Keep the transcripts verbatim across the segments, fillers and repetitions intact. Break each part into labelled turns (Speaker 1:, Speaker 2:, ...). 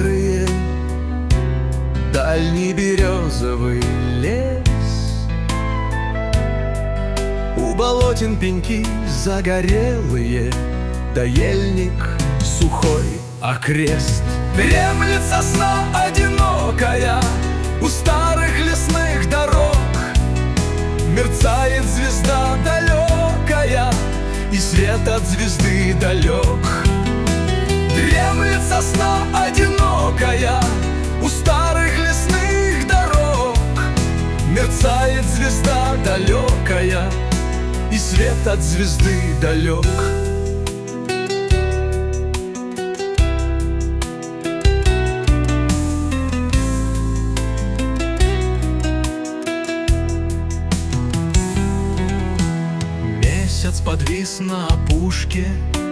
Speaker 1: серые, дальний березовый лес. У болотин пеньки загорелые, да ельник сухой окрест. Дремлет сосна одинокая у старых лесных дорог, мерцает звезда далекая, и свет от звезды далек. Дремлет сосна одинокая у старых лесных дорог, мерцает звезда далекая, и свет от звезды далек. Месяц подвис на опушке,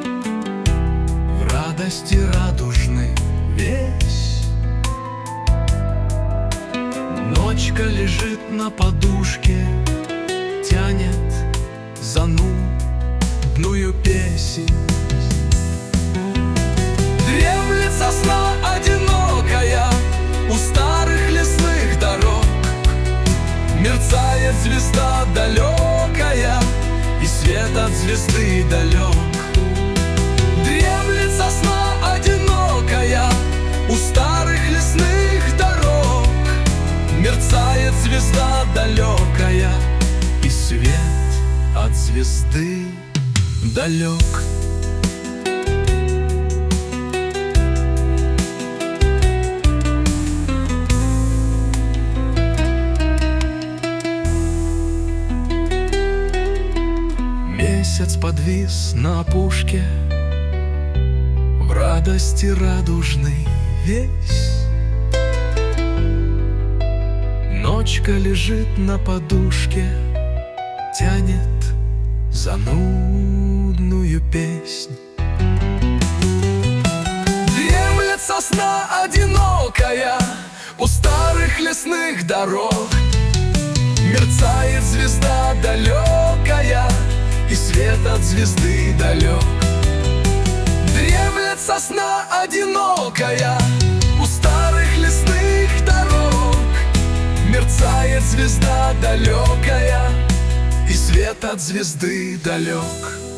Speaker 1: в радости радужный весь. Ночка лежит на подушке, тянет занудную песнь. Дремлет сосна одинокая у старых лесных дорог, мерцает звезда далекая, и свет от звезды далек. Дремлет сосна одинокая у старых лесных дорог, мерцает звезда далекая, и свет от звезды далек. Месяц подвис на опушке, в радости радужный весь. Ночка лежит на подушке, тянет занудную песнь. Дремлет сосна одинокая у старых лесных дорог, мерцает звезда далекая, и свет от звезды далек. Дремлет сосна одинокая у старых лесных дорог, мерцает звезда далекая, и свет от звезды далек.